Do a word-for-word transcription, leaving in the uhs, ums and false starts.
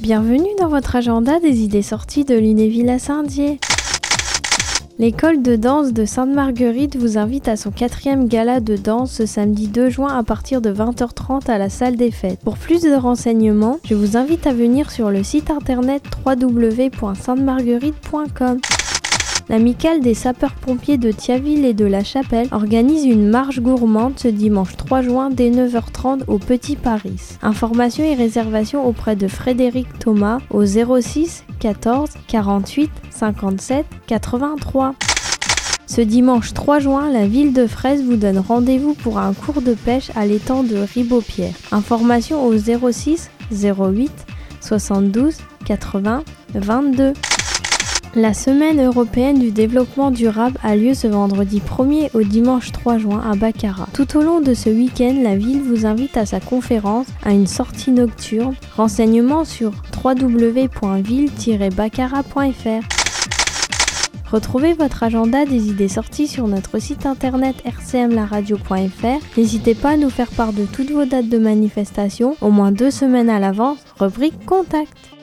Bienvenue dans votre agenda des idées sorties de l'Unéville à Saint-Dié. L'école de danse de Sainte-Marguerite vous invite à son quatrième gala de danse ce samedi deux juin à partir de vingt heures trente à la salle des fêtes. Pour plus de renseignements, je vous invite à venir sur le site internet w w w point sainte marguerite point com. L'amicale des sapeurs-pompiers de Thiaville et de la Chapelle organise une marche gourmande ce dimanche trois juin dès neuf heures trente au Petit Paris. Informations et réservations auprès de Frédéric Thomas au zéro six quatorze quarante-huit cinquante-sept quatre-vingt-trois. Ce dimanche trois juin, la ville de Fraise vous donne rendez-vous pour un cours de pêche à l'étang de Ribopierre. Informations au zéro six zéro huit soixante-douze quatre-vingts vingt-deux. La Semaine européenne du développement durable a lieu ce vendredi premier au dimanche trois juin à Baccarat. Tout au long de ce week-end, la ville vous invite à sa conférence, à une sortie nocturne. Renseignements sur w w w point ville tiret baccarat point f r. Retrouvez votre agenda des idées sorties sur notre site internet r c m la radio point f r. N'hésitez pas à nous faire part de toutes vos dates de manifestation, au moins deux semaines à l'avance, rubrique Contact.